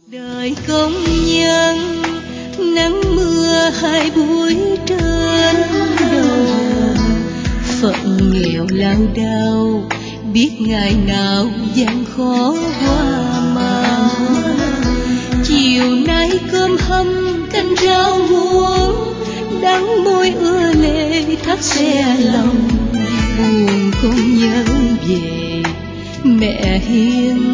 đời công nhân nắng mưa hai buổi trên đầu, phận nghèo lao đao biết ngày nào gian khó qua mà. Chiều nay cơm hâm canh rau muống, đắng môi ưa lệ thắt xe lòng, buồn công nhân về mẹ hiên